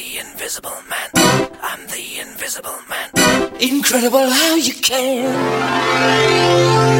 Invisible Man. I'm the Invisible Man. Incredible how you can.